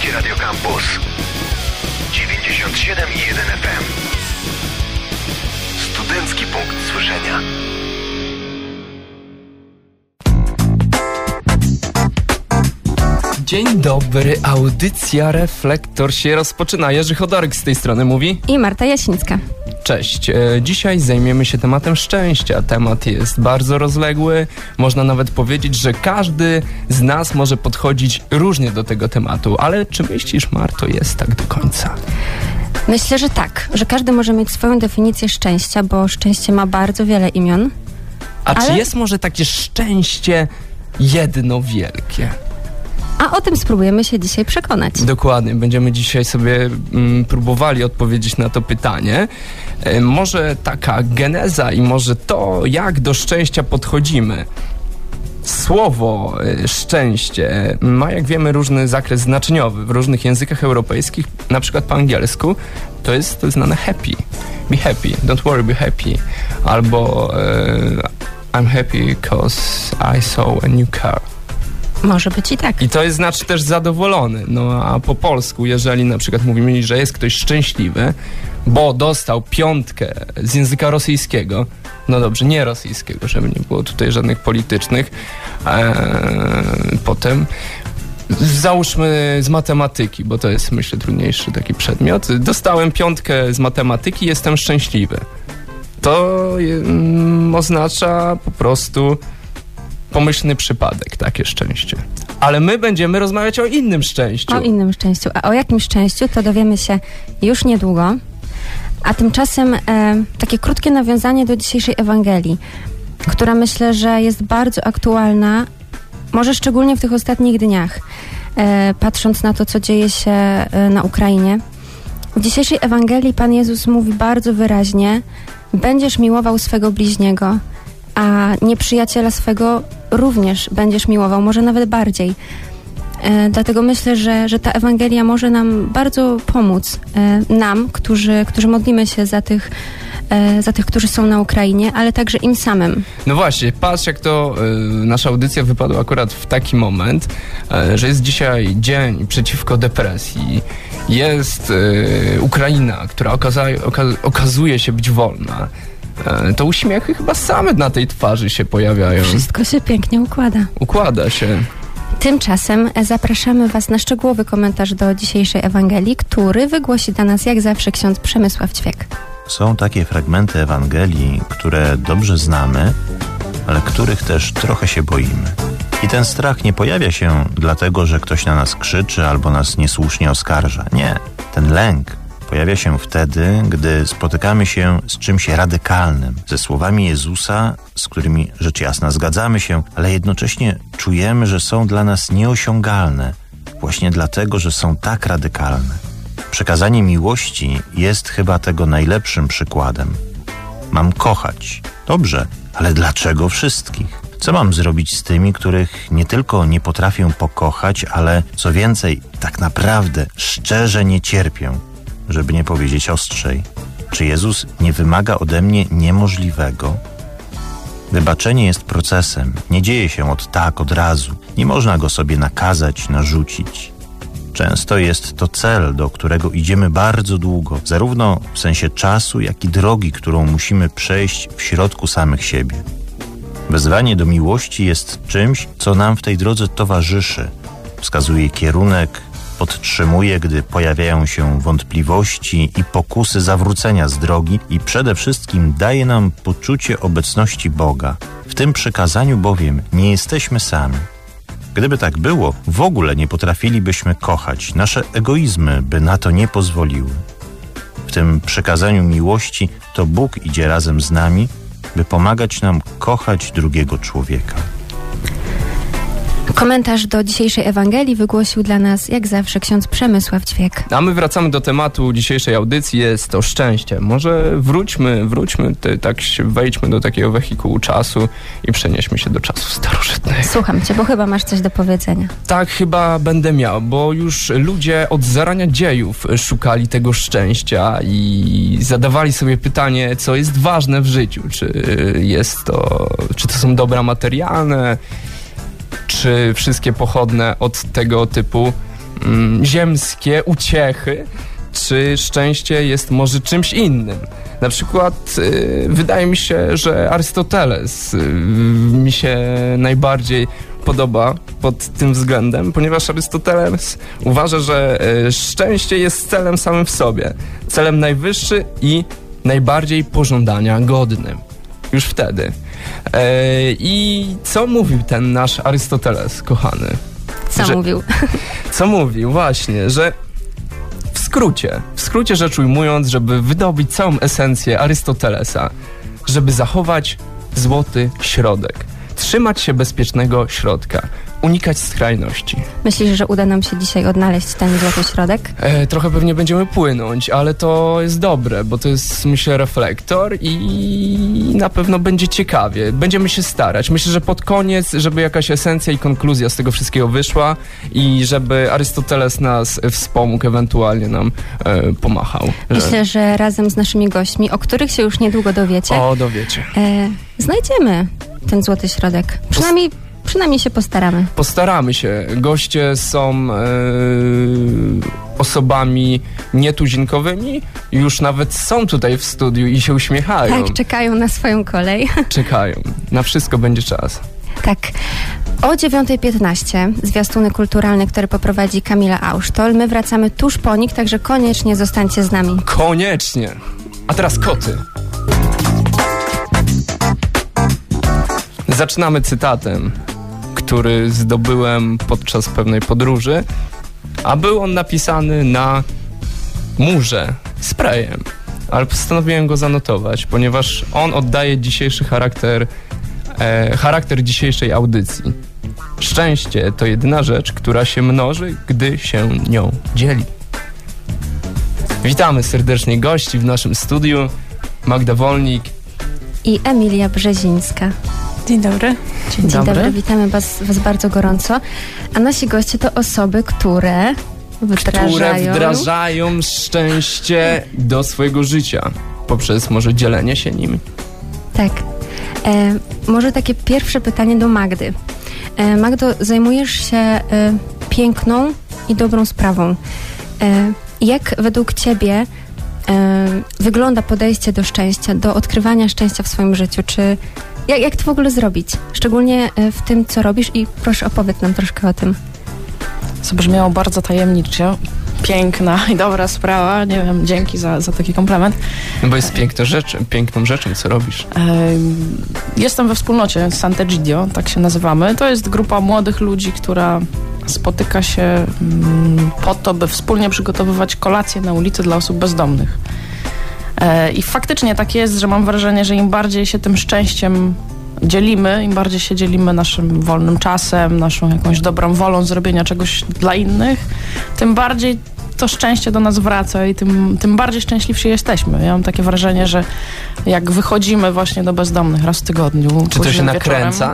Polskie Radio Campus 97,1 FM. Studencki punkt słyszenia. Dzień dobry, audycja Reflektor się rozpoczyna. Jerzy Chodorek z tej strony mówi. I Marta Jasińska. Cześć. Dzisiaj zajmiemy się tematem szczęścia. Temat jest bardzo rozległy. Można nawet powiedzieć, że każdy z nas może podchodzić różnie do tego tematu. Ale czy myślisz, Marto, jest tak do końca? Myślę, że tak. Że każdy może mieć swoją definicję szczęścia, bo szczęście ma bardzo wiele imion. Czy jest może takie szczęście jedno wielkie? A o tym spróbujemy się dzisiaj przekonać. Dokładnie. Będziemy dzisiaj sobie próbowali odpowiedzieć na to pytanie. Może taka geneza i może to, jak do szczęścia podchodzimy. Słowo szczęście ma, jak wiemy, różny zakres znaczeniowy. W różnych językach europejskich, na przykład po angielsku, to jest znane happy. Be happy, don't worry, be happy. Albo I'm happy because I saw a new car. Może być i tak. I to jest znaczy też zadowolony. No a po polsku, jeżeli na przykład mówimy, że jest ktoś szczęśliwy, bo dostał 5 z języka rosyjskiego, no dobrze, nie rosyjskiego, żeby nie było tutaj żadnych politycznych, potem załóżmy z matematyki, bo to jest, myślę, trudniejszy taki przedmiot. Dostałem 5 z matematyki, jestem szczęśliwy. To oznacza po prostu pomyślny przypadek, takie szczęście. Ale my będziemy rozmawiać o innym szczęściu. O innym szczęściu. A o jakim szczęściu, to dowiemy się już niedługo. A tymczasem takie krótkie nawiązanie do dzisiejszej Ewangelii, która myślę, że jest bardzo aktualna, może szczególnie w tych ostatnich dniach, patrząc na to, co dzieje się na Ukrainie. W dzisiejszej Ewangelii Pan Jezus mówi bardzo wyraźnie: będziesz miłował swego bliźniego, a nieprzyjaciela swego również będziesz miłował, może nawet bardziej. Dlatego myślę, że ta Ewangelia może nam bardzo pomóc, nam, którzy modlimy się za tych, którzy są na Ukrainie, ale także im samym. No właśnie, patrz, jak to nasza audycja wypadła akurat w taki moment, że jest dzisiaj dzień przeciwko depresji. Jest Ukraina, która okazuje się być wolna. To uśmiechy chyba same na tej twarzy się pojawiają. Wszystko się pięknie układa. Układa się. Tymczasem zapraszamy Was na szczegółowy komentarz do dzisiejszej Ewangelii, który wygłosi dla nas jak zawsze ksiądz Przemysław Ćwiek. Są takie fragmenty Ewangelii, które dobrze znamy, ale których też trochę się boimy. I ten strach nie pojawia się dlatego, że ktoś na nas krzyczy albo nas niesłusznie oskarża. Nie. Ten lęk pojawia się wtedy, gdy spotykamy się z czymś radykalnym, ze słowami Jezusa, z którymi rzecz jasna zgadzamy się, ale jednocześnie czujemy, że są dla nas nieosiągalne, właśnie dlatego, że są tak radykalne. Przekazanie miłości jest chyba tego najlepszym przykładem. Mam kochać. Dobrze, ale dlaczego wszystkich? Co mam zrobić z tymi, których nie tylko nie potrafię pokochać, ale co więcej, tak naprawdę szczerze nie cierpię? Żeby nie powiedzieć ostrzej. Czy Jezus nie wymaga ode mnie niemożliwego? Wybaczenie jest procesem, nie dzieje się od razu. Nie można go sobie nakazać, narzucić. Często jest to cel, do którego idziemy bardzo długo, zarówno w sensie czasu, jak i drogi, którą musimy przejść w środku samych siebie. Wezwanie do miłości jest czymś, co nam w tej drodze towarzyszy. Wskazuje kierunek, podtrzymuje, gdy pojawiają się wątpliwości i pokusy zawrócenia z drogi i przede wszystkim daje nam poczucie obecności Boga. W tym przykazaniu bowiem nie jesteśmy sami. Gdyby tak było, w ogóle nie potrafilibyśmy kochać. Nasze egoizmy by na to nie pozwoliły. W tym przykazaniu miłości to Bóg idzie razem z nami, by pomagać nam kochać drugiego człowieka. Komentarz do dzisiejszej Ewangelii wygłosił dla nas, jak zawsze, ksiądz Przemysław Ćwiek. A my wracamy do tematu dzisiejszej audycji, jest to szczęście. Może wróćmy, wejdźmy do takiego wehikułu czasu i przenieśmy się do czasów starożytnych. Słucham Cię, bo chyba masz coś do powiedzenia. Tak, chyba będę miał, bo już ludzie od zarania dziejów szukali tego szczęścia i zadawali sobie pytanie, co jest ważne w życiu. Czy to są dobra materialne, czy wszystkie pochodne od tego typu ziemskie uciechy, czy szczęście jest może czymś innym. Na przykład wydaje mi się, że Arystoteles mi się najbardziej podoba pod tym względem, ponieważ Arystoteles uważa, że szczęście jest celem samym w sobie. Celem najwyższy i najbardziej pożądania godnym. Już wtedy. I co mówił ten nasz Arystoteles, kochany? Co mówił? Co mówił? Właśnie, że w skrócie rzecz ujmując, żeby wydobyć całą esencję Arystotelesa, żeby zachować złoty środek, trzymać się bezpiecznego środka, unikać skrajności. Myślisz, że uda nam się dzisiaj odnaleźć ten złoty środek? Trochę pewnie będziemy płynąć, ale to jest dobre, bo to jest, myślę, reflektor i na pewno będzie ciekawie. Będziemy się starać. Myślę, że pod koniec, żeby jakaś esencja i konkluzja z tego wszystkiego wyszła i żeby Arystoteles nas wspomógł, ewentualnie nam pomachał. Myślę, że razem z naszymi gośćmi, o których się już niedługo dowiecie, znajdziemy ten złoty środek. Przynajmniej się postaramy. Postaramy się. Goście są osobami nietuzinkowymi. Już nawet są tutaj w studiu i się uśmiechają. Tak, czekają na swoją kolej. Czekają. Na wszystko będzie czas. Tak. O 9:15 zwiastuny kulturalne, które poprowadzi Kamila Ausztol. My wracamy tuż po nich, także koniecznie zostańcie z nami. Koniecznie. A teraz koty. Zaczynamy cytatem, który zdobyłem podczas pewnej podróży, a był on napisany na murze sprayem, ale postanowiłem go zanotować, ponieważ on oddaje dzisiejszy charakter dzisiejszej audycji. Szczęście to jedyna rzecz, która się mnoży, gdy się nią dzieli. Witamy serdecznie gości w naszym studiu, Magda Wolnik i Emilia Brzezińska. Dzień dobry. Dzień dobry. Witamy was bardzo gorąco. A nasi goście to osoby, które wdrażają szczęście do swojego życia poprzez może dzielenie się nim. Tak. Może takie pierwsze pytanie do Magdy. Magdo, zajmujesz się piękną i dobrą sprawą. Jak według ciebie wygląda podejście do szczęścia, do odkrywania szczęścia w swoim życiu? Jak to w ogóle zrobić? Szczególnie w tym, co robisz i proszę opowiedz nam troszkę o tym. Zabrzmiało bardzo tajemniczo. Piękna i dobra sprawa. Nie wiem, dzięki za taki komplement. No bo jest piękną rzeczą, co robisz. Jestem we wspólnocie Sant'Egidio, tak się nazywamy. To jest grupa młodych ludzi, która spotyka się po to, by wspólnie przygotowywać kolacje na ulicy dla osób bezdomnych. I faktycznie tak jest, że mam wrażenie, że im bardziej się tym szczęściem dzielimy, im bardziej się dzielimy naszym wolnym czasem, naszą jakąś dobrą wolą zrobienia czegoś dla innych, tym bardziej to szczęście do nas wraca i tym bardziej szczęśliwsi jesteśmy. Ja mam takie wrażenie, że jak wychodzimy właśnie do bezdomnych raz w tygodniu. Czy to się nakręca?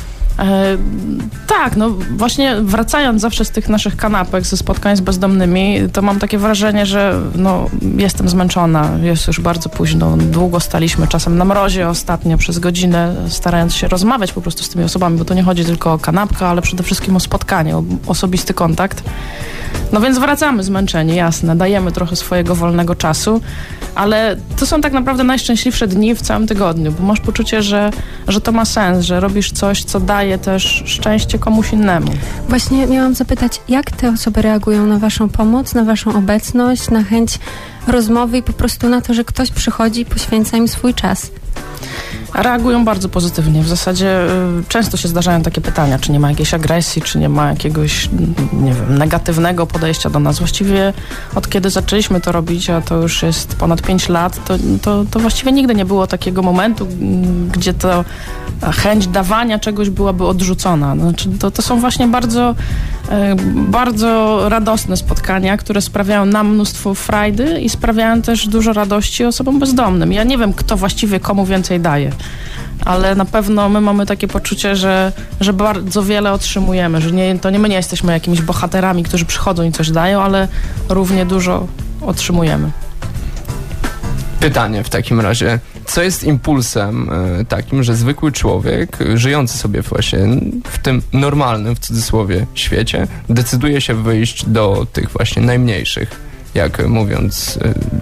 Tak, no właśnie wracając zawsze z tych naszych kanapek, ze spotkań z bezdomnymi, to mam takie wrażenie, że jestem zmęczona, jest już bardzo późno, długo staliśmy czasem na mrozie ostatnio przez godzinę, starając się rozmawiać po prostu z tymi osobami, bo to nie chodzi tylko o kanapkę, ale przede wszystkim o spotkanie, o osobisty kontakt. No więc wracamy zmęczeni, jasne, dajemy trochę swojego wolnego czasu, ale to są tak naprawdę najszczęśliwsze dni w całym tygodniu, bo masz poczucie, że to ma sens, że robisz coś, co daje też szczęście komuś innemu. Właśnie miałam zapytać, jak te osoby reagują na waszą pomoc, na waszą obecność, na chęć rozmowy i po prostu na to, że ktoś przychodzi i poświęca im swój czas? Reagują bardzo pozytywnie. W zasadzie często się zdarzają takie pytania, czy nie ma jakiejś agresji, czy nie ma jakiegoś, nie wiem, negatywnego podejścia do nas. Właściwie od kiedy zaczęliśmy to robić, a to już jest ponad 5 lat, to właściwie nigdy nie było takiego momentu, gdzie to chęć dawania czegoś byłaby odrzucona. Znaczy, to są właśnie bardzo, bardzo radosne spotkania, które sprawiają nam mnóstwo frajdy i sprawiają też dużo radości osobom bezdomnym. Ja nie wiem, kto właściwie komu więcej daje, ale na pewno my mamy takie poczucie, że bardzo wiele otrzymujemy, że my nie jesteśmy jakimiś bohaterami, którzy przychodzą i coś dają, ale równie dużo otrzymujemy. Pytanie w takim razie. Co jest impulsem takim, że zwykły człowiek, żyjący sobie właśnie w tym normalnym, w cudzysłowie, świecie, decyduje się wyjść do tych właśnie najmniejszych, jak mówiąc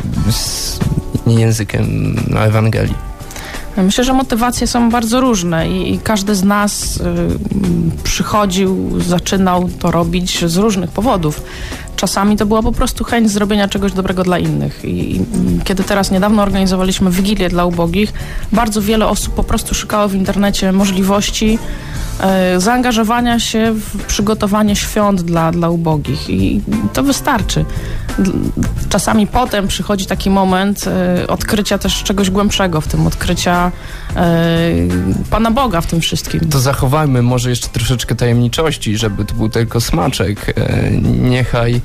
językiem Ewangelii? Myślę, że motywacje są bardzo różne i każdy z nas przychodził, zaczynał to robić z różnych powodów. Czasami to była po prostu chęć zrobienia czegoś dobrego dla innych. I kiedy teraz niedawno organizowaliśmy Wigilię dla ubogich, bardzo wiele osób po prostu szukało w internecie możliwości zaangażowania się w przygotowanie świąt dla ubogich i to wystarczy. Czasami potem przychodzi taki moment odkrycia też czegoś głębszego w tym, odkrycia Pana Boga w tym wszystkim. To zachowajmy może jeszcze troszeczkę tajemniczości, żeby to był tylko smaczek. Niechaj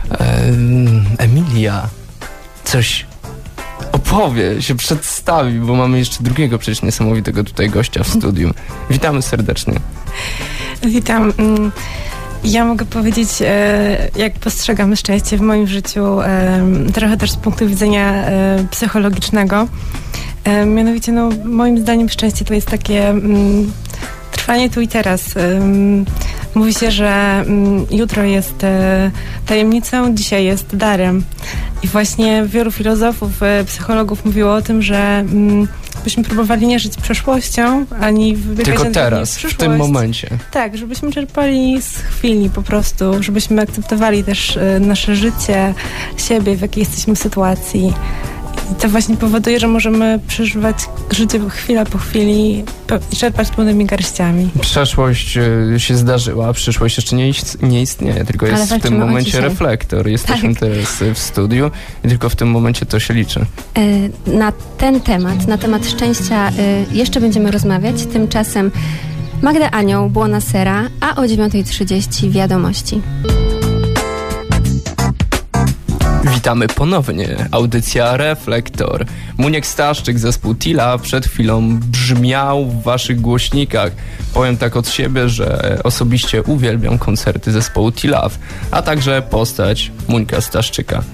Emilia coś opowie, się przedstawi, bo mamy jeszcze drugiego przecież niesamowitego tutaj gościa w studiu. Witamy serdecznie. Witam. Ja mogę powiedzieć, jak postrzegam szczęście w moim życiu, trochę też z punktu widzenia psychologicznego. Mianowicie, moim zdaniem szczęście to jest takie trwanie tu i teraz. Mówi się, że jutro jest tajemnicą, dzisiaj jest darem. I właśnie wielu filozofów, psychologów mówiło o tym, że byśmy próbowali nie żyć przeszłością, ani wybiegać tylko na teraz, przyszłość. w tym momencie. Tak, żebyśmy czerpali z chwili po prostu, żebyśmy akceptowali też nasze życie, siebie, w jakiej jesteśmy sytuacji. I to właśnie powoduje, że możemy przeżywać życie chwila po chwili i czerpać pełnymi garściami. Przeszłość się zdarzyła, a przyszłość jeszcze nie istnieje, tylko jest w tym momencie reflektor. Jesteśmy teraz w studiu i tylko w tym momencie to się liczy. Na ten temat, na temat szczęścia jeszcze będziemy rozmawiać. Tymczasem Magda Anioł, Błona Sera, a o 9:30 wiadomości. Witamy ponownie. Audycja Reflektor. Muniek Staszczyk, zespół Tila przed chwilą brzmiał w waszych głośnikach. Powiem tak od siebie, że osobiście uwielbiam koncerty zespołu T-Love, a także postać Muńka Staszczyka.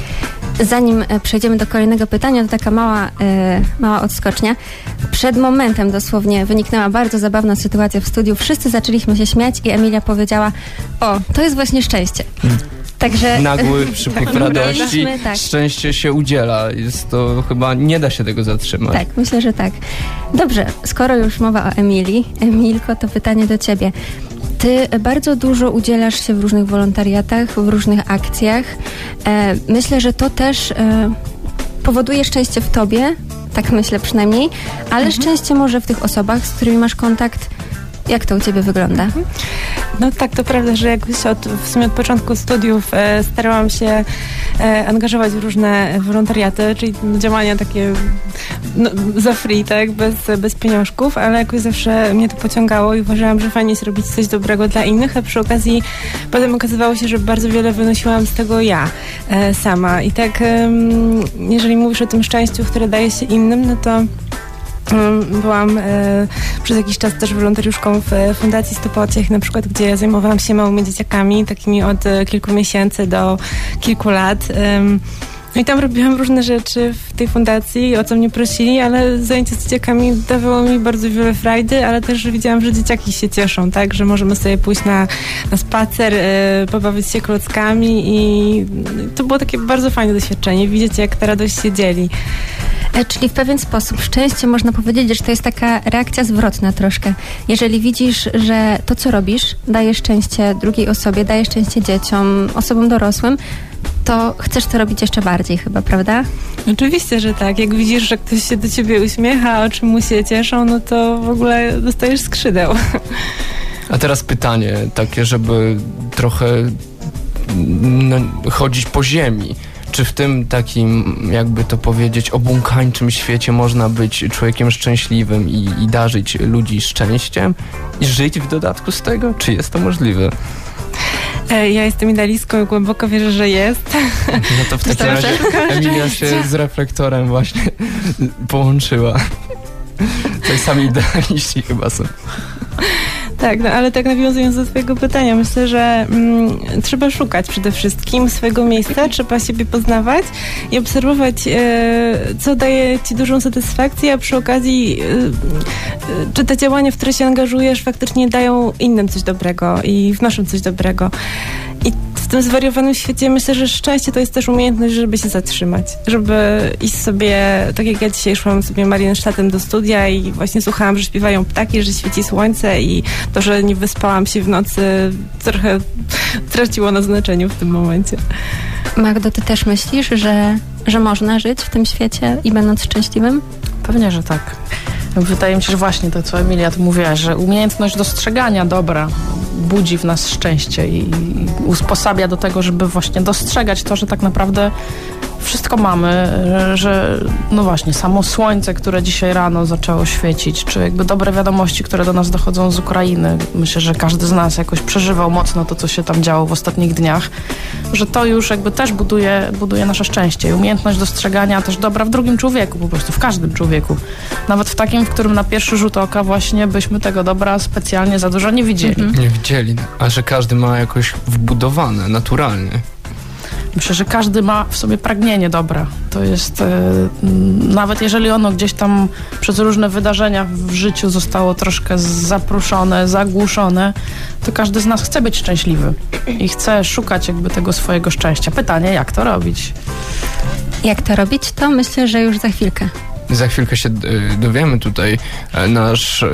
Zanim przejdziemy do kolejnego pytania, to taka mała odskocznia. Przed momentem dosłownie wyniknęła bardzo zabawna sytuacja w studiu. Wszyscy zaczęliśmy się śmiać i Emilia powiedziała: o, to jest właśnie szczęście. Także nagły przypływ radości, tak. Szczęście się udziela. Jest to chyba, nie da się tego zatrzymać. Tak, myślę, że tak. Dobrze, skoro już mowa o Emilii, Emilko, to pytanie do ciebie. Ty bardzo dużo udzielasz się w różnych wolontariatach, w różnych akcjach. Myślę, że to też powoduje szczęście w tobie, tak myślę przynajmniej, ale szczęście może w tych osobach, z którymi masz kontakt. Jak to u ciebie wygląda? No tak, to prawda, że jakoś w sumie od początku studiów starałam się angażować w różne wolontariaty, czyli działania takie za free, tak, bez pieniążków, ale jakoś zawsze mnie to pociągało i uważałam, że fajnie jest robić coś dobrego dla innych, a przy okazji potem okazywało się, że bardzo wiele wynosiłam z tego ja sama. I tak, jeżeli mówisz o tym szczęściu, które daje się innym, no to byłam przez jakiś czas też wolontariuszką w Fundacji 100 Pociech, na przykład, gdzie zajmowałam się małymi dzieciakami, takimi od kilku miesięcy do kilku lat. No i tam robiłam różne rzeczy w tej fundacji, o co mnie prosili, ale zajęcie z dzieciakami dawało mi bardzo wiele frajdy, ale też widziałam, że dzieciaki się cieszą, tak, że możemy sobie pójść na spacer, pobawić się klockami i to było takie bardzo fajne doświadczenie, widzieć, jak ta radość się dzieli. Czyli w pewien sposób szczęście, można powiedzieć, że to jest taka reakcja zwrotna troszkę. Jeżeli widzisz, że to, co robisz, daje szczęście drugiej osobie, daje szczęście dzieciom, osobom dorosłym, to chcesz to robić jeszcze bardziej chyba, prawda? Oczywiście, że tak. Jak widzisz, że ktoś się do ciebie uśmiecha, oczy mu się cieszą, no to w ogóle dostajesz skrzydeł. A teraz pytanie takie, żeby trochę chodzić po ziemi. Czy w tym takim, jakby to powiedzieć, obłąkańczym świecie można być człowiekiem szczęśliwym i darzyć ludzi szczęściem i żyć w dodatku z tego? Czy jest to możliwe? Ja jestem idealistką i głęboko wierzę, że jest. No to w takim razie Emilia się z reflektorem właśnie połączyła. To sami idealiści chyba są. Tak, no, ale tak nawiązując do twojego pytania, myślę, że trzeba szukać przede wszystkim swojego miejsca, trzeba siebie poznawać i obserwować, co daje ci dużą satysfakcję, a przy okazji czy te działania, w które się angażujesz, faktycznie dają innym coś dobrego i wnoszą coś dobrego. I w tym zwariowanym świecie myślę, że szczęście to jest też umiejętność, żeby się zatrzymać, żeby iść sobie, tak jak ja dzisiaj szłam sobie Marienstadtem do studia i właśnie słuchałam, że śpiewają ptaki, że świeci słońce i to, że nie wyspałam się w nocy, trochę traciło na znaczeniu w tym momencie. Magdo, ty też myślisz, że można żyć w tym świecie i będąc szczęśliwym? Pewnie, że tak. Wydaje mi się, że właśnie to, co Emilia tu mówiła, że umiejętność dostrzegania dobra budzi w nas szczęście i usposabia do tego, żeby właśnie dostrzegać to, że tak naprawdę wszystko mamy, że no właśnie, samo słońce, które dzisiaj rano zaczęło świecić, czy jakby dobre wiadomości, które do nas dochodzą z Ukrainy. Myślę, że każdy z nas jakoś przeżywał mocno to, co się tam działo w ostatnich dniach, że to już jakby też buduje nasze szczęście i umiejętność dostrzegania też dobra w drugim człowieku, po prostu w każdym człowieku. Nawet w takim, w którym na pierwszy rzut oka właśnie byśmy tego dobra specjalnie za dużo nie widzieli. Nie widzieli, a że każdy ma jakoś wbudowane, naturalnie. Myślę, że każdy ma w sobie pragnienie dobra. To jest, nawet jeżeli ono gdzieś tam przez różne wydarzenia w życiu zostało troszkę zapruszone, zagłuszone, to każdy z nas chce być szczęśliwy i chce szukać jakby tego swojego szczęścia. Pytanie, jak to robić? Jak to robić, to myślę, że już za chwilkę. Za chwilkę się dowiemy tutaj. Nasz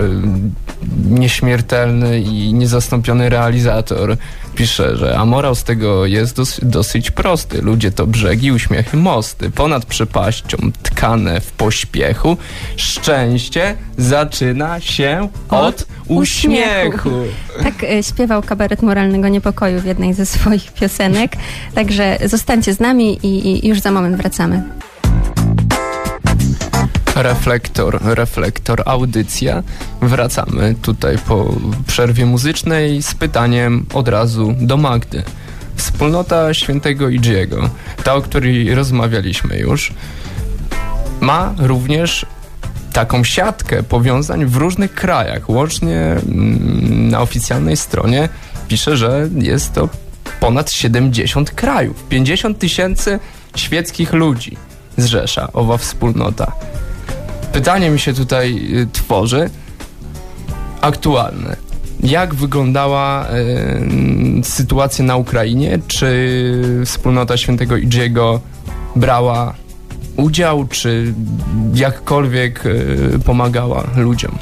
nieśmiertelny i niezastąpiony realizator pisze, że a morał z tego jest dosyć prosty. Ludzie to brzegi, uśmiechy, mosty. Ponad przepaścią tkane w pośpiechu. Szczęście zaczyna się od uśmiechu. Tak śpiewał Kabaret Moralnego Niepokoju w jednej ze swoich piosenek. Także zostańcie z nami i już za moment wracamy. Reflektor, audycja. Wracamy tutaj po przerwie muzycznej z pytaniem od razu do Magdy. Wspólnota Świętego Idziego, ta, o której rozmawialiśmy już, ma również taką siatkę powiązań w różnych krajach. Łącznie na oficjalnej stronie pisze, że jest to ponad 70 krajów. 50 000 świeckich ludzi zrzesza owa wspólnota. Pytanie mi się tutaj tworzy, aktualne. Jak wyglądała sytuacja na Ukrainie? Czy wspólnota Świętego Idziego brała udział, czy jakkolwiek pomagała ludziom?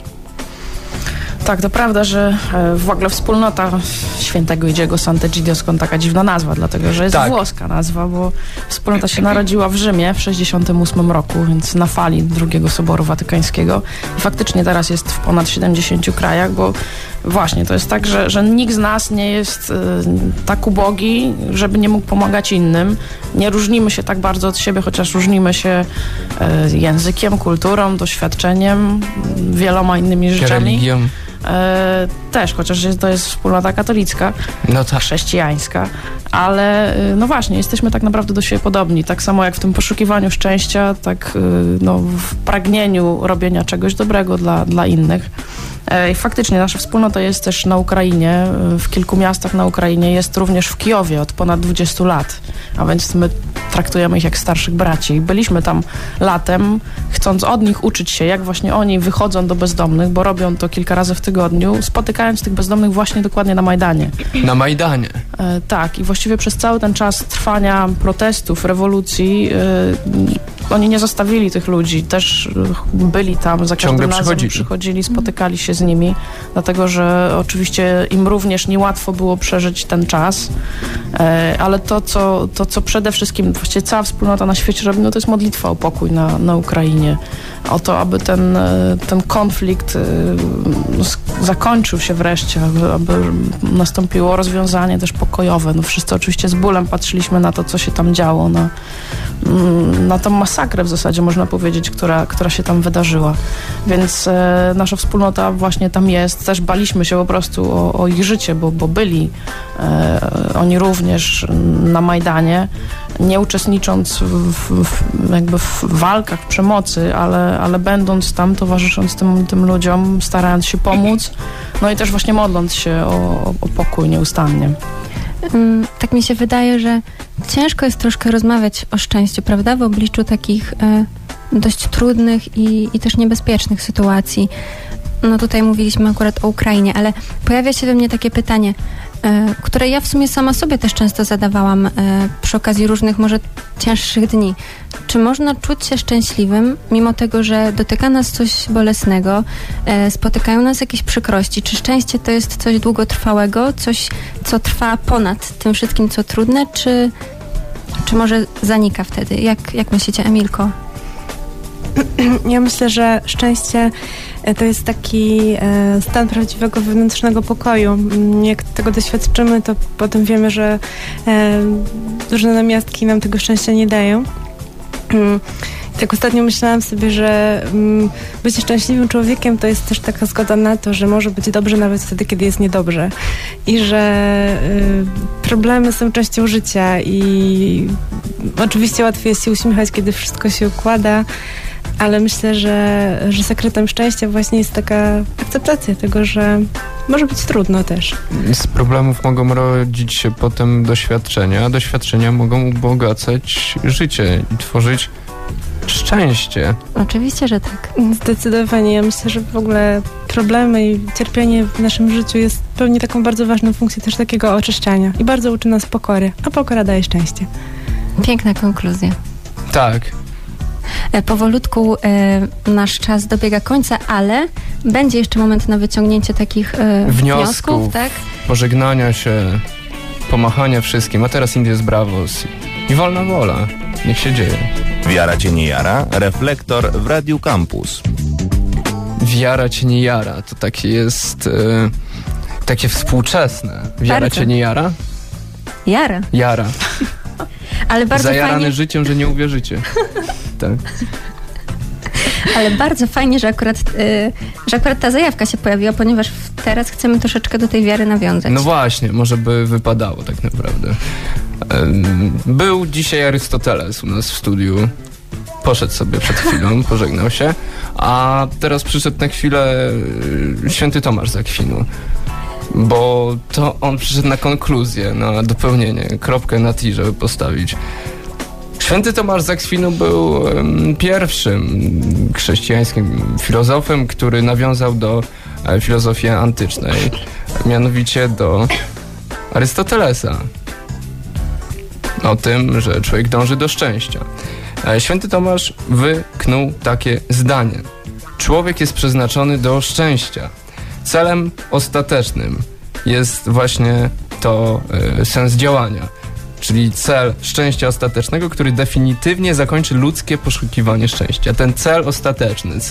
Tak, to prawda, że w ogóle wspólnota Świętego Idziego Sant'Egidio, skąd taka dziwna nazwa, dlatego że jest włoska nazwa, bo wspólnota się narodziła w Rzymie w 1968 roku, więc na fali II Soboru Watykańskiego i faktycznie teraz jest w ponad 70 krajach, bo właśnie to jest tak, że nikt z nas nie jest tak ubogi, żeby nie mógł pomagać innym. Nie różnimy się tak bardzo od siebie, chociaż różnimy się językiem, kulturą, doświadczeniem, wieloma innymi rzeczami. Religią. Też, chociaż to jest wspólnota katolicka, no tak, chrześcijańska, ale no właśnie, jesteśmy tak naprawdę do siebie podobni. Tak samo jak w tym poszukiwaniu szczęścia, tak no, w pragnieniu robienia czegoś dobrego dla innych. I faktycznie nasza wspólnota jest też na Ukrainie, w kilku miastach na Ukrainie, jest również w Kijowie od ponad 20 lat, a więc my traktujemy ich jak starszych braci. Byliśmy tam latem, chcąc od nich uczyć się, jak właśnie oni wychodzą do bezdomnych, bo robią to kilka razy w tygodniu, spotykając tych bezdomnych właśnie dokładnie na Majdanie. Na Majdanie? Tak, i właściwie przez cały ten czas trwania protestów, rewolucji, oni nie zostawili tych ludzi, też byli tam, za każdym razem przychodzili, spotykali się z nimi, dlatego że oczywiście im również niełatwo było przeżyć ten czas, ale to, co przede wszystkim właściwie cała wspólnota na świecie robi, no to jest modlitwa o pokój na Ukrainie, o to, aby ten konflikt zakończył się wreszcie, aby nastąpiło rozwiązanie też pokojowe. No wszyscy oczywiście z bólem patrzyliśmy na to, co się tam działo, na tą masakrę w zasadzie, można powiedzieć, która się tam wydarzyła. Więc nasza wspólnota właśnie tam jest. Też baliśmy się po prostu o ich życie, bo byli oni również na Majdanie, nie uczestnicząc w walkach, w przemocy, ale będąc tam, towarzysząc tym ludziom, starając się pomóc pomoc. No i też właśnie modląc się o pokój nieustannie. Tak mi się wydaje, że ciężko jest troszkę rozmawiać o szczęściu, prawda? W obliczu takich dość trudnych i też niebezpiecznych sytuacji. No tutaj mówiliśmy akurat o Ukrainie, ale pojawia się we mnie takie pytanie, które ja w sumie sama sobie też często zadawałam przy okazji różnych może cięższych dni. Czy można czuć się szczęśliwym, mimo tego, że dotyka nas coś bolesnego, spotykają nas jakieś przykrości? Czy szczęście to jest coś długotrwałego, coś, co trwa ponad tym wszystkim, co trudne, czy może zanika wtedy? Jak myślicie, Emilko? Ja myślę, że szczęście to jest taki stan prawdziwego wewnętrznego pokoju. Jak tego doświadczymy, to potem wiemy, że różne namiastki nam tego szczęścia nie dają. Tak ostatnio myślałam sobie, że bycie szczęśliwym człowiekiem to jest też taka zgoda na to, że może być dobrze nawet wtedy, kiedy jest niedobrze. I że problemy są częścią życia i oczywiście łatwiej jest się uśmiechać, kiedy wszystko się układa, ale myślę, że sekretem szczęścia właśnie jest taka akceptacja tego, że może być trudno też. Z problemów mogą rodzić się potem doświadczenia, a doświadczenia mogą ubogacać życie i tworzyć szczęście. Oczywiście, że tak. Zdecydowanie. Ja myślę, że w ogóle problemy i cierpienie w naszym życiu jest pewnie taką bardzo ważną funkcją też takiego oczyszczania i bardzo uczy nas pokory, a pokora daje szczęście. Piękna konkluzja. Tak. Powolutku nasz czas dobiega końca, ale będzie jeszcze moment na wyciągnięcie takich wniosków, tak? Pożegnania się, pomachania wszystkim, a teraz Indies Bravos i wolna wola. Niech się dzieje. Wiara cię nie jara, reflektor w Radiu Campus. Wiara cię nie jara, to takie jest takie współczesne. Wiara bardzo. cię nie jara? Jara. Ale bardzo zajarany fajnie, życiem, że nie uwierzycie. Tak. ale bardzo fajnie, że akurat ta zajawka się pojawiła, ponieważ teraz chcemy troszeczkę do tej wiary nawiązać. No właśnie, może by wypadało tak naprawdę. Był dzisiaj Arystoteles u nas w studiu. Poszedł sobie przed chwilą, pożegnał się. A teraz przyszedł na chwilę święty Tomasz z Akwinu. Bo to on przyszedł na konkluzję, na dopełnienie, kropkę na i, żeby postawić. Święty Tomasz z Akwinu był pierwszym chrześcijańskim filozofem, który nawiązał do filozofii antycznej, mianowicie do Arystotelesa. O tym, że człowiek dąży do szczęścia. Święty Tomasz wyknął takie zdanie. Człowiek jest przeznaczony do szczęścia. Celem ostatecznym jest właśnie to sens działania, czyli cel szczęścia ostatecznego, który definitywnie zakończy ludzkie poszukiwanie szczęścia. Ten cel ostateczny,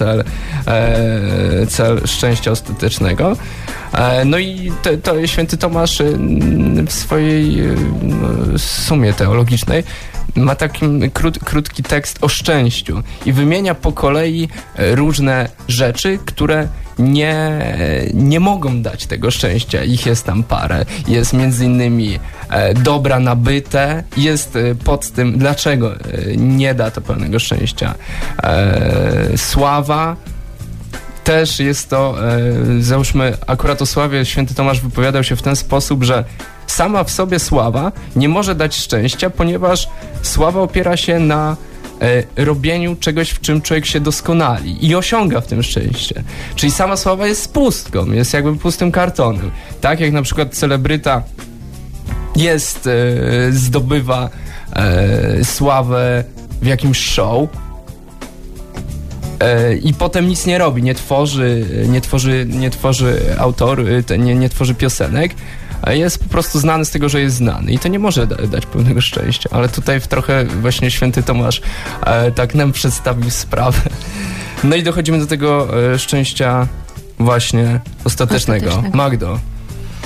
cel szczęścia ostatecznego. No i to święty Tomasz w swojej sumie teologicznej ma taki krótki tekst o szczęściu i wymienia po kolei różne rzeczy, które nie mogą dać tego szczęścia. Ich jest tam parę. Jest między innymi dobra nabyte. Jest pod tym, dlaczego nie da to pełnego szczęścia. Sława. Też jest to, załóżmy, akurat o sławie święty Tomasz wypowiadał się w ten sposób, że sama w sobie sława nie może dać szczęścia, ponieważ sława opiera się na robieniu czegoś, w czym człowiek się doskonali i osiąga w tym szczęście. Czyli sama sława jest pustką, jest jakby pustym kartonem. Tak jak na przykład celebryta zdobywa sławę w jakimś show, i potem nic nie robi, nie tworzy nie tworzy piosenek, jest po prostu znany z tego, że jest znany i to nie może dać pełnego szczęścia, ale tutaj trochę właśnie święty Tomasz tak nam przedstawił sprawę. No i dochodzimy do tego szczęścia właśnie ostatecznego. Magdo.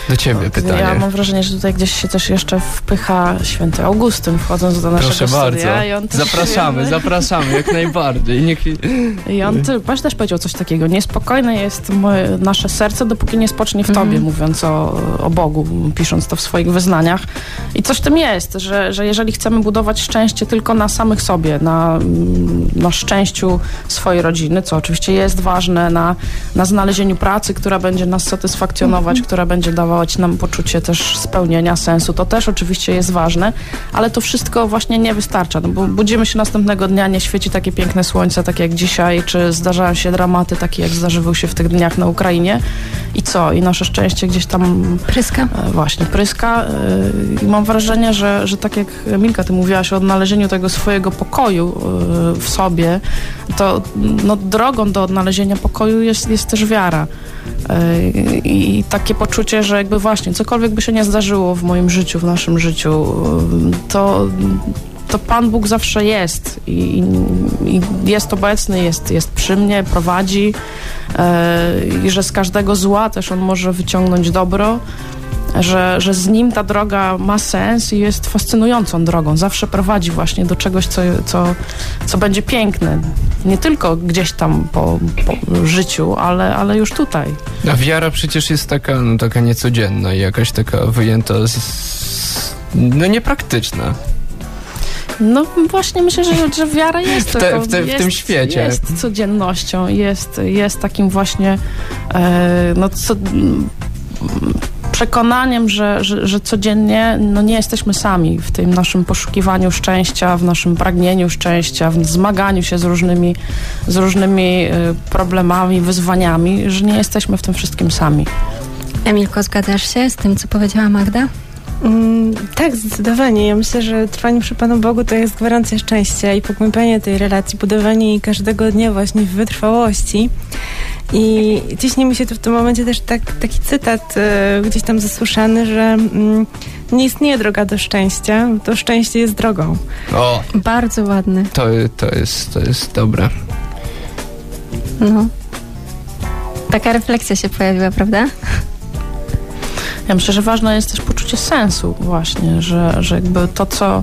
Do ciebie pytanie. Ja mam wrażenie, że tutaj gdzieś się też jeszcze wpycha święty Augustyn, wchodząc do naszego Proszę studia. bardzo. I on też Zapraszamy, jak najbardziej. I on też powiedział coś takiego. Niespokojne jest nasze serce, dopóki nie spocznie w tobie, mówiąc o Bogu, pisząc to w swoich wyznaniach. I coś w tym jest, że jeżeli chcemy budować szczęście tylko na samych sobie, na szczęściu swojej rodziny, co oczywiście jest ważne, na znalezieniu pracy, która będzie nas satysfakcjonować, która będzie dawać nam poczucie też spełnienia, sensu, to też oczywiście jest ważne, ale to wszystko właśnie nie wystarcza, no bo budzimy się następnego dnia, nie świeci takie piękne słońce, tak jak dzisiaj, czy zdarzają się dramaty takie, jak zdarzyły się w tych dniach na Ukrainie i co? I nasze szczęście gdzieś tam Pryska. Właśnie, pryska. I mam wrażenie, że tak jak Milka, ty mówiłaś o odnalezieniu tego swojego pokoju w sobie, to drogą do odnalezienia pokoju jest też wiara. I takie poczucie, że jakby właśnie cokolwiek by się nie zdarzyło w moim życiu, w naszym życiu, to Pan Bóg zawsze jest i jest obecny, jest przy mnie, prowadzi i że z każdego zła też On może wyciągnąć dobro, że z Nim ta droga ma sens i jest fascynującą drogą. Zawsze prowadzi właśnie do czegoś, co będzie piękne. Nie tylko gdzieś tam po życiu, ale już tutaj. A wiara przecież jest taka niecodzienna i jakaś taka wyjęta niepraktyczna. No właśnie myślę, że wiara jest w tym świecie. Jest codziennością, jest takim właśnie przekonaniem, że codziennie nie jesteśmy sami w tym naszym poszukiwaniu szczęścia, w naszym pragnieniu szczęścia, w zmaganiu się z różnymi problemami, wyzwaniami, że nie jesteśmy w tym wszystkim sami. Emilko, zgadzasz się z tym, co powiedziała Magda? Tak, zdecydowanie. Ja myślę, że trwanie przy Panu Bogu to jest gwarancja szczęścia i pogłębianie tej relacji, budowanie jej każdego dnia właśnie w wytrwałości. I ciśnie mi się tu w tym momencie też taki cytat gdzieś tam zasłyszany, że nie istnieje droga do szczęścia, to szczęście jest drogą. O! Bardzo ładny. To jest dobre. No. Taka refleksja się pojawiła, prawda? Ja myślę, że ważne jest też poczucie sensu właśnie, że jakby to, co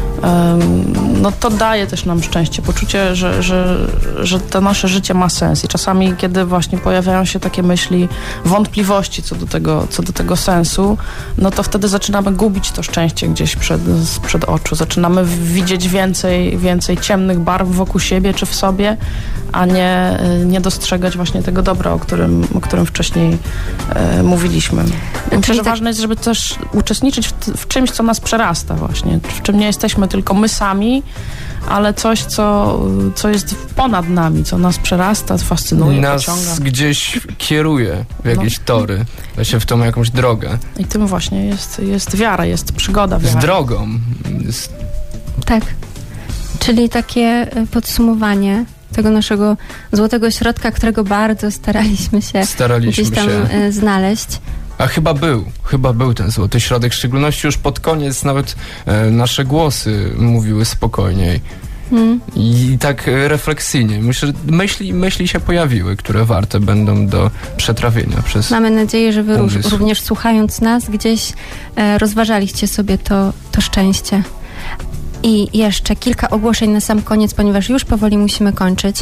to daje też nam szczęście, poczucie, że to nasze życie ma sens i czasami, kiedy właśnie pojawiają się takie myśli, wątpliwości co do tego sensu, no to wtedy zaczynamy gubić to szczęście gdzieś przed oczu, zaczynamy widzieć więcej ciemnych barw wokół siebie czy w sobie, a nie dostrzegać właśnie tego dobra, o którym wcześniej mówiliśmy. Myślę, że ważne jest, żeby też uczestniczyć w czymś, co nas przerasta właśnie, w czym nie jesteśmy tylko my sami, ale coś, co jest ponad nami, co nas przerasta, fascynuje, pociąga. Nas gdzieś kieruje w jakieś tory, właśnie w tą jakąś drogę. I tym właśnie jest wiara, jest przygoda wiary. Z drogą. Tak. Czyli takie podsumowanie tego naszego złotego środka, którego bardzo staraliśmy się gdzieś tam znaleźć. A chyba był ten złoty środek, w szczególności już pod koniec nawet nasze głosy mówiły spokojniej. I tak refleksyjnie. Myślę, że myśli się pojawiły, które warte będą do przetrawienia przez Mamy nadzieję, że wy umysł. również słuchając nas gdzieś rozważaliście sobie to szczęście. I jeszcze kilka ogłoszeń na sam koniec, ponieważ już powoli musimy kończyć.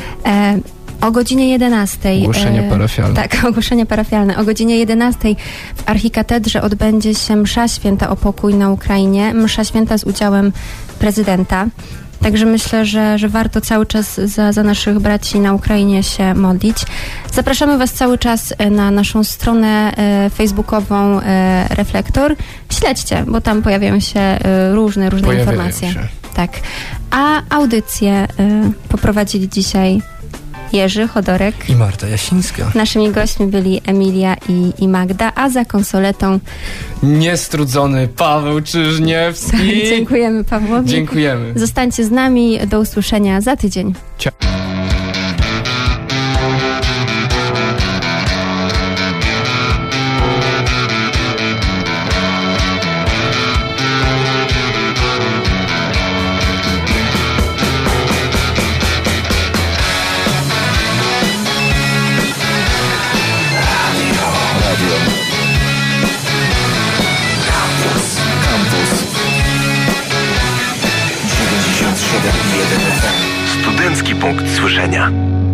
O godzinie 11. Ogłoszenie parafialne. Tak, ogłoszenie parafialne. O godzinie 11 w Archikatedrze odbędzie się msza święta o pokój na Ukrainie. Msza święta z udziałem prezydenta. Także myślę, że warto cały czas za naszych braci na Ukrainie się modlić. Zapraszamy Was cały czas na naszą stronę facebookową Reflektor. Śledźcie, bo tam pojawiają się różne informacje. Tak. A audycję poprowadzili dzisiaj Jerzy Chodorek i Marta Jasińska. Naszymi gośćmi byli Emilia i Magda, a za konsoletą niestrudzony Paweł Czyżniewski. Dziękujemy Pawłowi. Dziękujemy. Zostańcie z nami. Do usłyszenia za tydzień. Męski punkt słyszenia.